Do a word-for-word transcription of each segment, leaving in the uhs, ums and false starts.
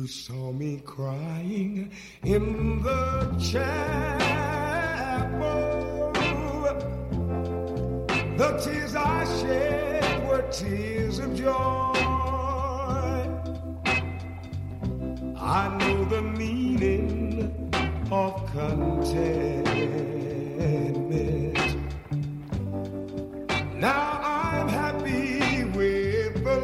You saw me crying in the chapel. The tears I shed were tears of joy. I know the meaning of contentment. Now I'm happy with the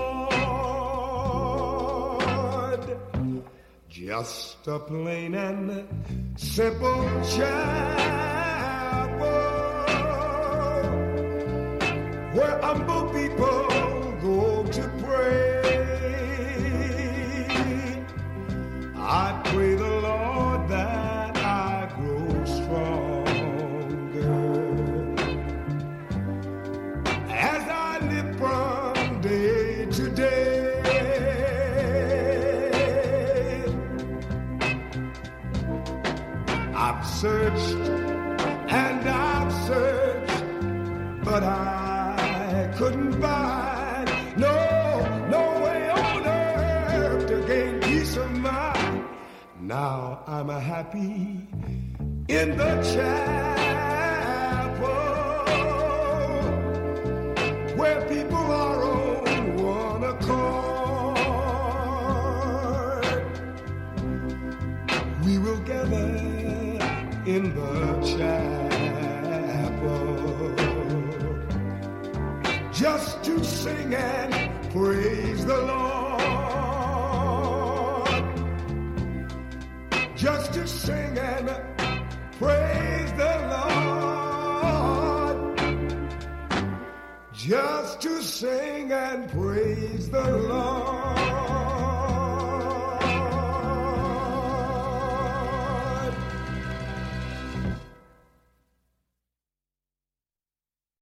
Lord. Just a plain and simple chapel where humble people go to pray. I pray the Lord that I grow stronger as I live from day to day. I've searched and I've searched, but I couldn't find no, no way on earth to gain peace of mind. Now I'm a happy in the chapel where people are on one accord. We will gather in the chapel just to sing and praise the Lord. Just to sing and praise the Lord. Just to sing and praise the Lord.